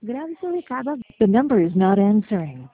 Grabe sa recado. The number is not answering.